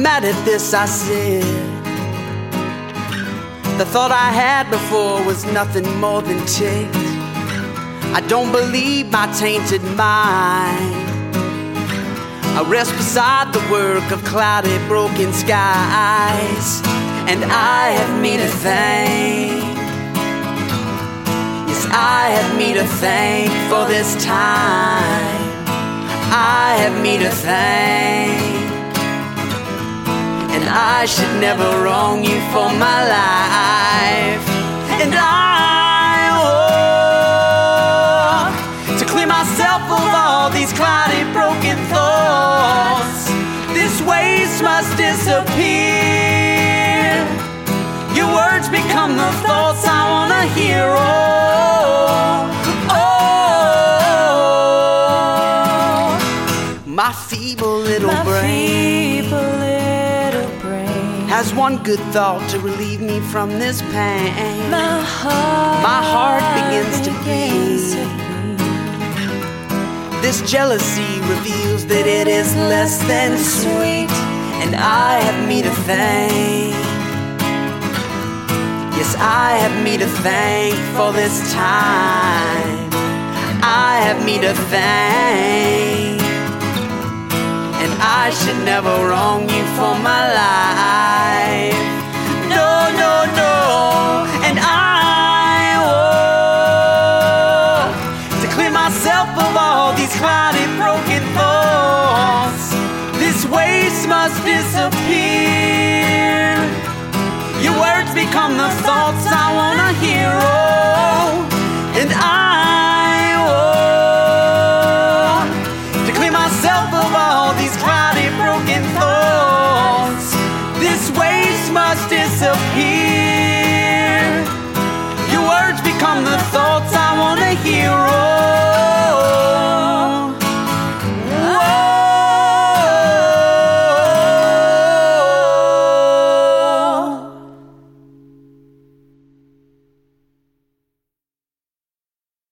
mad at this, I said. The thought I had before was nothing more than ticked. I don't believe my tainted mind. I rest beside the work of cloudy, broken skies, and I have me to thank. Yes, I have me to thank for this time. I have me to thank. And I should never wrong you for my life. And I hope to clear myself of all these cloudy, broken thoughts. This waste must disappear. Your words become the thoughts I wanna hear. My feeble little brain has one good thought to relieve me from this pain. My heart begins to beat. This jealousy reveals that it is less than sweet, and I have me to thank. Yes, I have me to thank for this time. I have me to thank. And I should never wrong you for my life. No, no, no. And I hope to clear myself of all these cloudy, broken thoughts. This waste must disappear. Your words become the thoughts I want.